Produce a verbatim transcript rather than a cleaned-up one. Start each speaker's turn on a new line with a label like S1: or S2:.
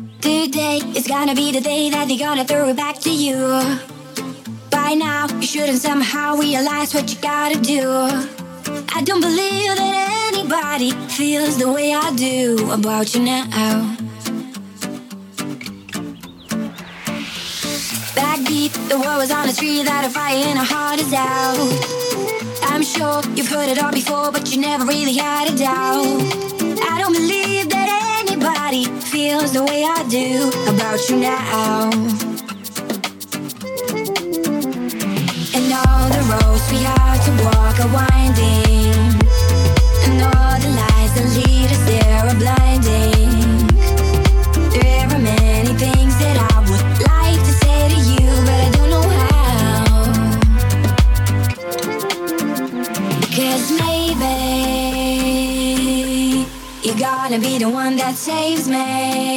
S1: Today is gonna be the day that they're gonna throw it back to you. By now, you shouldn't somehow realize what you gotta do. I don't believe that anybody feels the way I do about you now. Back deep, the world was on a tree that a fire in our heart is out. I'm sure you've heard it all before, but you never really had a doubt. I don't believe that anybody feels the way I do about you now. And all the roads we have to walk are winding, and all the lies that lead us there are blinding. There are many things that I would like to say to you, but I don't know how. Because maybe you're gonna be the one that saves me.